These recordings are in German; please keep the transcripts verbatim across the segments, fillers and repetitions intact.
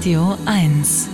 Radio eins.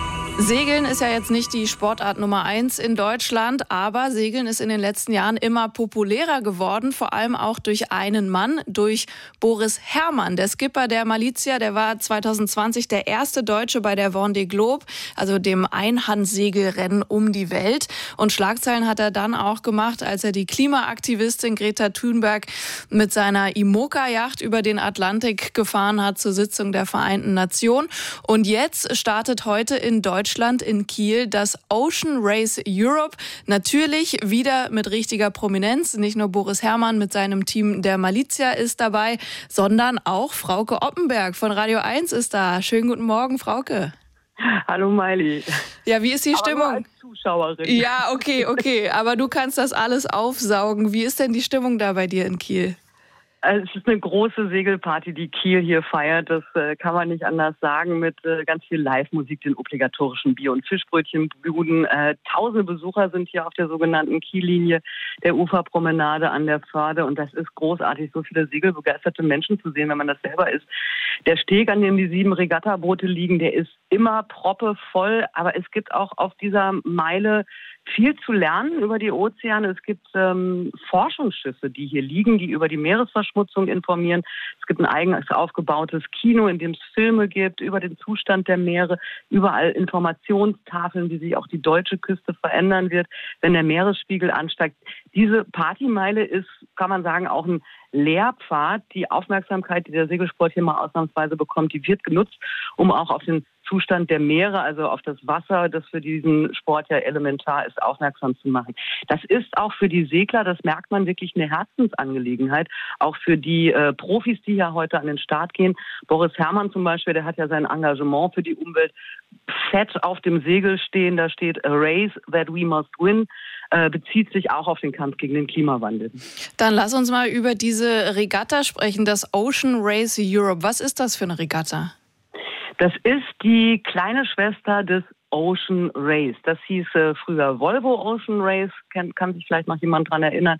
Segeln ist ja jetzt nicht die Sportart Nummer eins in Deutschland, aber Segeln ist in den letzten Jahren immer populärer geworden, vor allem auch durch einen Mann, durch Boris Herrmann. Der Skipper der Malizia, der war zwanzig zwanzig der erste Deutsche bei der Vendée Globe, also dem Einhandsegelrennen um die Welt. Und Schlagzeilen hat er dann auch gemacht, als er die Klimaaktivistin Greta Thunberg mit seiner IMOCA-Yacht über den Atlantik gefahren hat zur Sitzung der Vereinten Nationen. Und jetzt startet heute in Deutschland Deutschland in Kiel das Ocean Race Europe. Natürlich wieder mit richtiger Prominenz. Nicht nur Boris Herrmann mit seinem Team der Malizia ist dabei, sondern auch Frauke Oppenberg von Radio eins ist da. Schönen guten Morgen, Frauke. Hallo Maili. Ja, wie ist die Aber Stimmung? nur als Zuschauerin. Ja, okay, okay. Aber du kannst das alles aufsaugen. Wie ist denn die Stimmung da bei dir in Kiel? Also es ist eine große Segelparty, die Kiel hier feiert. Das äh, kann man nicht anders sagen, mit äh, ganz viel Live-Musik, den obligatorischen Bier- und Fischbrötchenbuden. Äh, tausende Besucher sind hier auf der sogenannten Kiellinie der Uferpromenade an der Förde. Und das ist großartig, so viele segelbegeisterte Menschen zu sehen, wenn man das selber ist. Der Steg, an dem die sieben Regattaboote liegen, der ist immer proppevoll. Aber es gibt auch auf dieser Meile viel zu lernen über die Ozeane. Es gibt ähm, Forschungsschiffe, die hier liegen, die über die Meeresverschmutzung informieren. Es gibt ein eigenes aufgebautes Kino, in dem es Filme gibt über den Zustand der Meere, überall Informationstafeln, wie sich auch die deutsche Küste verändern wird, wenn der Meeresspiegel ansteigt. Diese Partymeile ist, kann man sagen, auch ein Lehrpfad. Die Aufmerksamkeit, die der Segelsport hier mal ausnahmsweise bekommt, die wird genutzt, um auch auf den Zustand der Meere, also auf das Wasser, das für diesen Sport ja elementar ist, aufmerksam zu machen. Das ist auch für die Segler, das merkt man, wirklich eine Herzensangelegenheit. Auch für die äh, Profis, die ja heute an den Start gehen. Boris Herrmann zum Beispiel, der hat ja sein Engagement für die Umwelt fett auf dem Segel stehen. Da steht "A race that we must win", äh, bezieht sich auch auf den Kampf gegen den Klimawandel. Dann lass uns mal über diese Regatta sprechen, das Ocean Race Europe. Was ist das für eine Regatta? Das ist die kleine Schwester des Ocean Race. Das hieß äh, früher Volvo Ocean Race, kann, kann sich vielleicht noch jemand dran erinnern.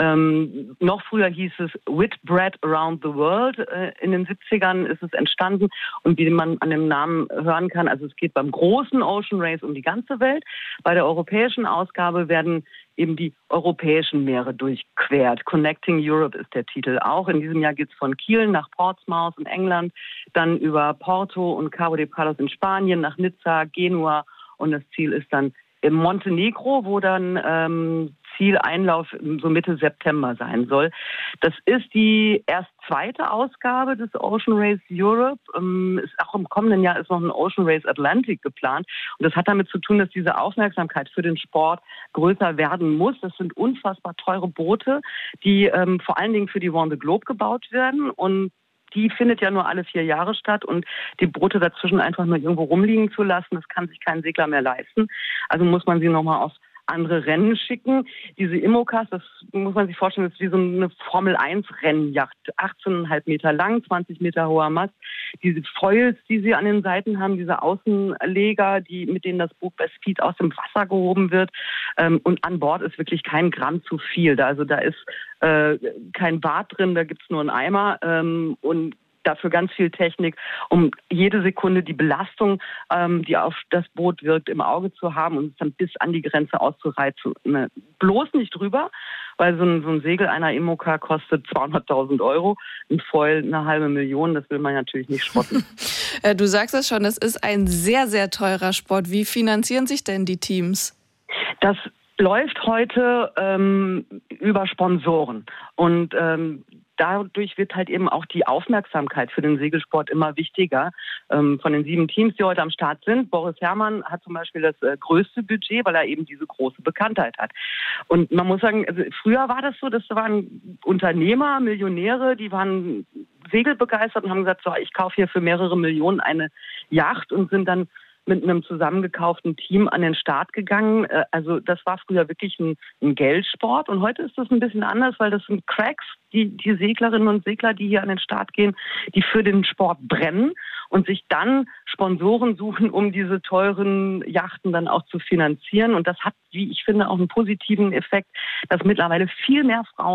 Ähm, noch früher hieß es Whitbread Around the World. Äh, in den siebzigern ist es entstanden und wie man an dem Namen hören kann, also es geht beim großen Ocean Race um die ganze Welt. Bei der europäischen Ausgabe werden eben die europäischen Meere durchquert. Connecting Europe ist der Titel. Auch in diesem Jahr geht es von Kiel nach Portsmouth in England, dann über Porto und Cabo de Palos in Spanien, nach Nizza, Genua und das Ziel ist dann in Montenegro, wo dann ähm, Zieleinlauf so Mitte September sein soll. Das ist die erst zweite Ausgabe des Ocean Race Europe. Ähm, ist auch im kommenden Jahr ist noch ein Ocean Race Atlantic geplant. Und das hat damit zu tun, dass diese Aufmerksamkeit für den Sport größer werden muss. Das sind unfassbar teure Boote, die ähm, vor allen Dingen für die Vendée Globe gebaut werden. Und die findet ja nur alle vier Jahre statt und die Boote dazwischen einfach nur irgendwo rumliegen zu lassen, das kann sich kein Segler mehr leisten. Also muss man sie nochmal auf andere Rennen schicken. Diese IMOCAs, das muss man sich vorstellen, das ist wie so eine Formel eins Rennjacht. achtzehn Komma fünf Meter lang, zwanzig Meter hoher Mast. Diese Foils, die sie an den Seiten haben, diese Außenleger, die, mit denen das Boot bei Speed aus dem Wasser gehoben wird. Ähm, und an Bord ist wirklich kein Gramm zu viel. Da, also da ist äh, kein Bad drin, da gibt's nur einen Eimer. Ähm, und dafür ganz viel Technik, um jede Sekunde die Belastung, ähm, die auf das Boot wirkt, im Auge zu haben und es dann bis an die Grenze auszureizen. Ne? Bloß nicht drüber, weil so ein, so ein Segel einer IMOCA kostet zweihunderttausend Euro, ein Foil eine halbe Million, das will man natürlich nicht schrotten. Du sagst es schon, das ist ein sehr, sehr teurer Sport. Wie finanzieren sich denn die Teams? Das läuft heute ähm, über Sponsoren und ähm, dadurch wird halt eben auch die Aufmerksamkeit für den Segelsport immer wichtiger. Ähm, von den sieben Teams, die heute am Start sind, Boris Herrmann hat zum Beispiel das äh, größte Budget, weil er eben diese große Bekanntheit hat. Und man muss sagen, also früher war das so, das waren Unternehmer, Millionäre, die waren segelbegeistert und haben gesagt, so, ich kaufe hier für mehrere Millionen eine Yacht und sind dann mit einem zusammengekauften Team an den Start gegangen. Also das war früher wirklich ein, ein Geldsport und heute ist das ein bisschen anders, weil das sind Cracks, die, die Seglerinnen und Segler, die hier an den Start gehen, die für den Sport brennen und sich dann Sponsoren suchen, um diese teuren Yachten dann auch zu finanzieren. Und das hat, wie ich finde, auch einen positiven Effekt, dass mittlerweile viel mehr Frauen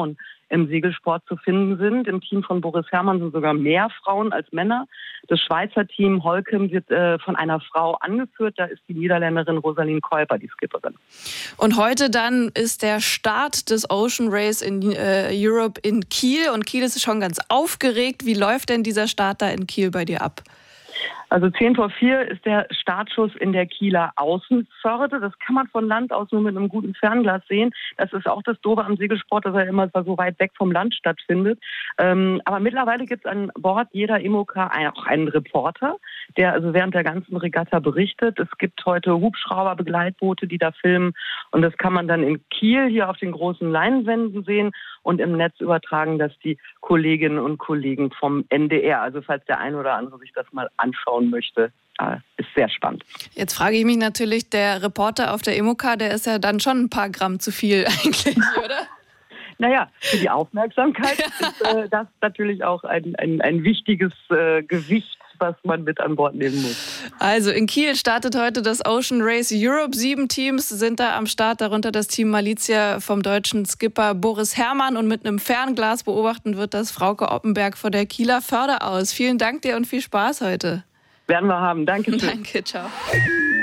im Segelsport zu finden sind. Im Team von Boris Herrmann sind sogar mehr Frauen als Männer. Das Schweizer Team Holcim wird äh, von einer Frau angeführt. Da ist die Niederländerin Rosaline Kuiper die Skipperin. Und heute dann ist der Start des Ocean Race in äh, Europe in Kiel. Und Kiel ist schon ganz aufgeregt. Wie läuft denn dieser Start da in Kiel bei dir ab? Also zehn vor vier ist der Startschuss in der Kieler Außenpforte. Das kann man von Land aus nur mit einem guten Fernglas sehen. Das ist auch das Doofe am Segelsport, dass er immer so weit weg vom Land stattfindet. Ähm, aber mittlerweile gibt es an Bord jeder IMOCA auch einen Reporter, der also während der ganzen Regatta berichtet. Es gibt heute Hubschrauber, Begleitboote, die da filmen. Und das kann man dann in Kiel hier auf den großen Leinwänden sehen und im Netz übertragen, dass die Kolleginnen und Kollegen vom N D R, also falls der eine oder andere sich das mal anschauen möchte, äh, ist sehr spannend. Jetzt frage ich mich natürlich, der Reporter auf der IMOCA, der ist ja dann schon ein paar Gramm zu viel eigentlich, oder? Naja, für die Aufmerksamkeit ist äh, das natürlich auch ein, ein, ein wichtiges äh, Gewicht, was man mit an Bord nehmen muss. Also in Kiel startet heute das Ocean Race Europe. Sieben Teams sind da am Start, darunter das Team Malizia vom deutschen Skipper Boris Herrmann. Und mit einem Fernglas beobachten wird das Frauke Oppenberg vor der Kieler Förde aus. Vielen Dank dir und viel Spaß heute. Werden wir haben. Danke schön. Danke, ciao.